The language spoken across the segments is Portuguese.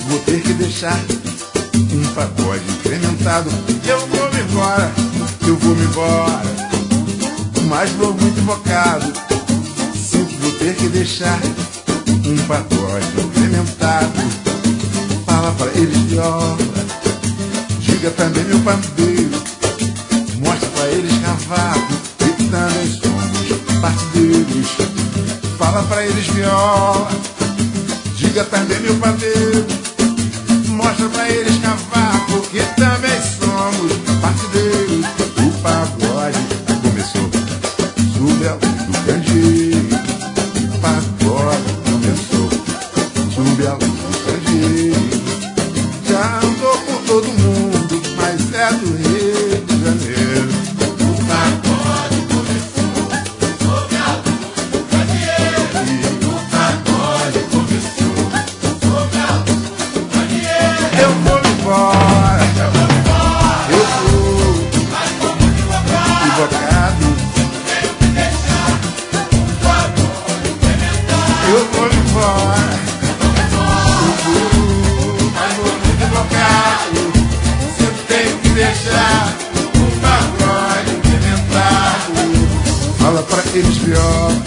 vou ter que deixar um pagode incrementado. Eu vou me embora, mas vou muito invocado. Sinto, vou ter que deixar um pagode incrementado. Fala pra eles viola, diga também meu pandeiro. Mostra pra eles cavaco, que também somos partideiros. Fala pra eles viola, diga também meu pandeiro. Mostra pra eles cavaco, que também somos partideiros. O pagode começou, sube a luz do candeeiro. O pagode começou, sube a luz do candeeiro. Já andou por todo mundo, mas é do Rio de Janeiro. O pagode começou, sob a luz do candeeiro. O pagode começou, sob a luz do candeeiro. Eu vou me embora, eu vou, Mas vou muito invocado. tenho que deixar um pagode incrementado. Eu vou me embora, eu vou, mas vou muito invocado. Sempre tenho que deixar um pagode incrementado. Fala pra eles viola,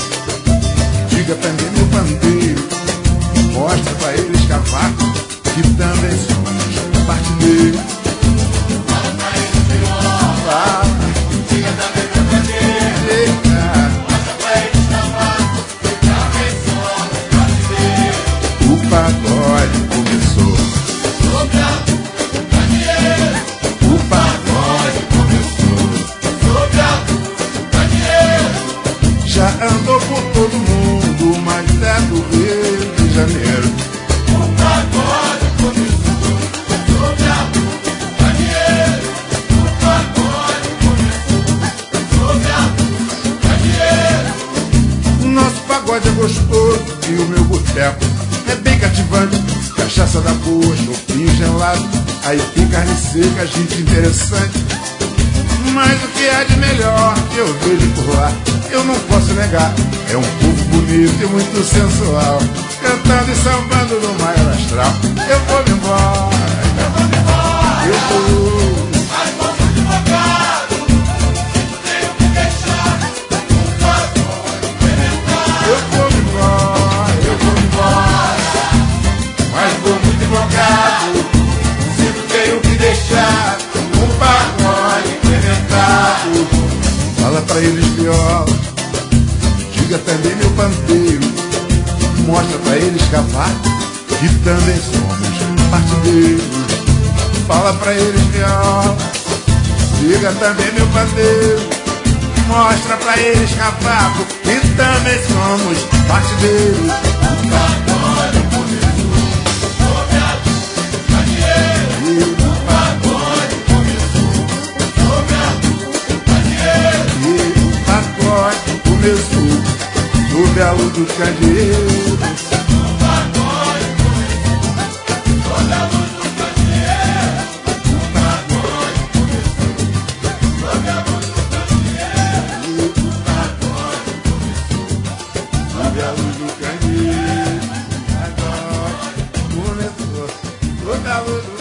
diga também meu pandeiro. Mostra pra eles cavaco, que também somos partideiros. Fala pra eles viola, Fala, diga também meu pandeiro. eita, Mostra pra eles cavaco, que também somos brasileiros. o pagode começou, Sob a luz do candeeiro. o pagode começou. Sob a luz do candeeiro. Já andou por todo mundo, mas é do Rio de Janeiro. O pagode começou, sob a luz do candeeiro. O pagode começou, sob a luz do candeeiro. O nosso pagode é gostoso e o meu boteco é bem cativante. Cachaça da boa, chopinho gelado, aí tem carne seca, gente interessante. Mas o que há de melhor que eu vejo por lá, eu não posso negar. É um povo bonito e muito sensual, cantando e sambando no maior astral. Eu vou me embora, eu vou, Mas vou muito invocado, tenho que deixar um pagode incrementado. eu vou me embora, mas vou muito invocado. Sempre tenho que deixar um pagode incrementado. Fala pra eles viola, diga também meu pandeiro. Mostra pra eles cavaco, que também somos partideiros. Fala pra eles viola, diga também meu pandeiro. Mostra pra eles cavaco, que também somos partideiros. O pagode começou, sob a luz do candeeiro. O pagode começou, sob a luz do candeeiro. E o pagode começou, sob a luz do candeeiro. O pagode começou, sob a luz do candeeiro. O pagode começou, sob a luz do candeeiro. O pagode começou, Sob a luz do candeeiro. Agora começou, sob a luz do